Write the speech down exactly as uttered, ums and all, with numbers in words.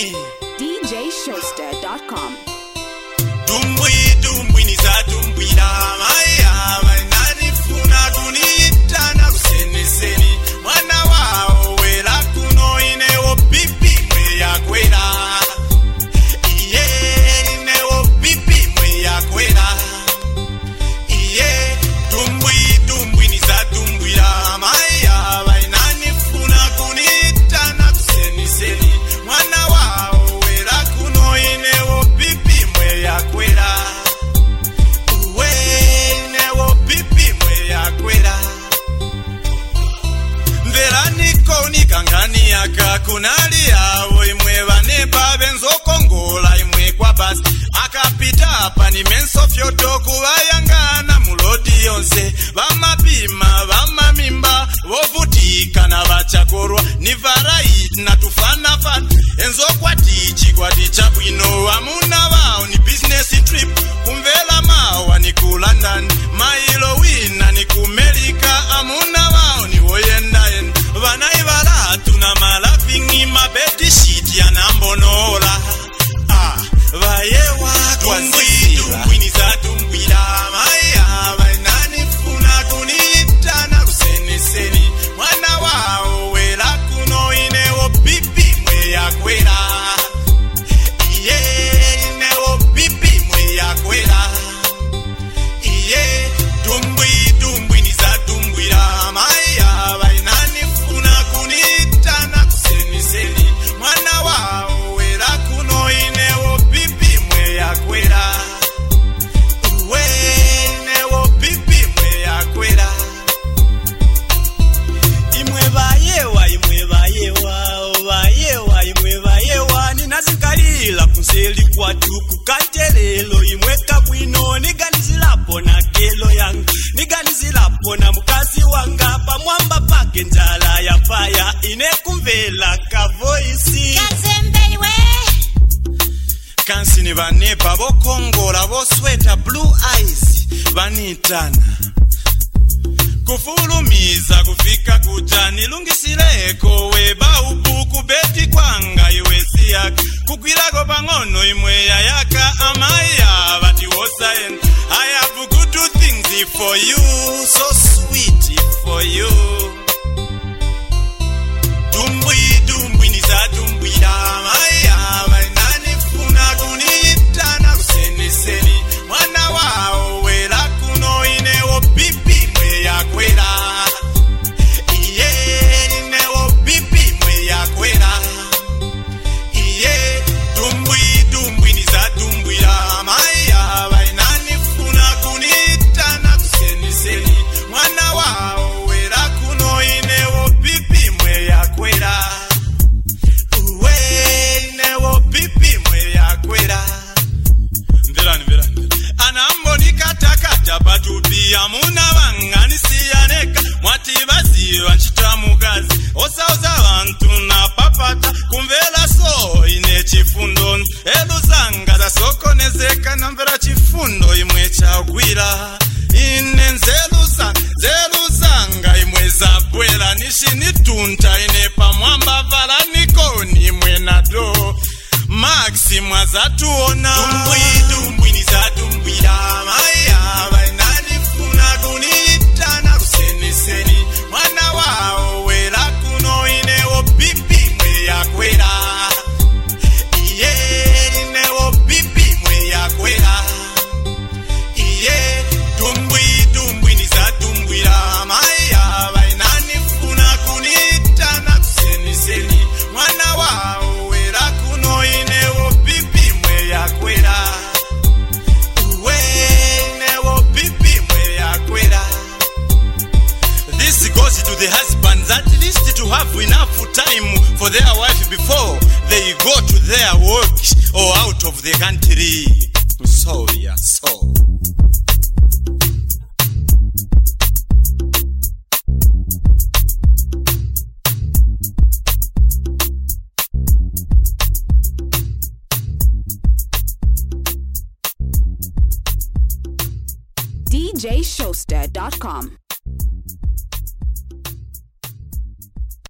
D J Showster dot com. Dumbwi dumbwi nizatumbwira maya vananifuna kuniitana kuseneseni mwana wao wera kuno inewo pipi mwe yakwera iye inewo pipi mwe yakwera iye dumbwi dumbwi nizatumbwira maya vananifuna kuniitana kuseneseni mwana wao wera kuno inewo pipi mwe yakwera uwe inewo pipi mwe yakwera mvera niko nikangani yaka kunali yawo imwe vanepa benzokongola imwe kwa basi akapita pani menso fyoto kuvayangana mulodi yonse vamapima vamamimba vovutika na vachakorwa ni variety na tufanafana enzokwati chikwati chabwino amuna vao ni business trip kumvela mawa ni ku London mailo wina ni ku America amuna vao ni woyendaenda vanai varatu na malapingi mabedi shit yanambonola ah vayewa twazitumbwi nizatumbwira maya vananifuna kuniitana kuseneseni mwana wao wera kuno inewo pipi mwe yakwera iye inewo pipi mwe yakwera iye dumbwi dumbwi nizatumbwira maya vananifuna kuniitana kuseneseni mwana wao wera kuno inewo pipi mwe yakwera uwe inewo pipi mwe yakwera imwe vayewa imwe vayewa vayewa imwe vayewa ninazikalila kuseli kwatu kukantelelo imwe kabwino niganizilapo na kelo yanga niganizilapo na mukazi wanga pamwamba pake njala ya faya inekumvela kavoisi Kazembeiwe kansi ni vanepa vokongola vosweta blue eyes vanitana kufulumiza kufika kuja nilungisileko weba ubuku beti kwanga iwezi yaka kukwilako pang'ono imwe yayaka amaya vati wosayen I have good things for you so sweet for you dumbwi dumbwi nizatumbwira maya vananifuna kuniitana kuseneseni mwana wao wera kuno inewo pipi mwe yakwera iye inewo pipi mwe yakwera iye dumbwi dumbwi nizatumbwira maya vananifuna kuniitana kuseneseni mwana wao wera kuno inewo pipi mwe yakwera uwe inewo pipi mwe yakwera mverani mverani anambonikata patupi amuna vanganisiyaneka mwati vaziva nchitamukazi osauza vantu na papata kumvela so ine chifundo elu zanga zasokonezeka namvera chifundo imwe chagwira ine nzelu zanga nzelu zanga imwe zabwera nishinitunta ine pamwamba valanikoni imwe nado maxi mwazatuona dumbwi dumbwi nizatumbwira maya vananifuna kuniitana kuseneseni mwana wao wera kuno inewo pipi mwe yakwera iye inewo pipi mwe yakwera iye dumbwi dumbwi nizatumbwira maya vananifuna kuniitana kuseneseni mwana wao wera kuno inewo pipi mwe yakwera uwe inewo pipi mwe yakwera. This goes to the husbands at least to have enough time for their wife before they go to their work or out of the country. So yeah, so D J Showster dot com.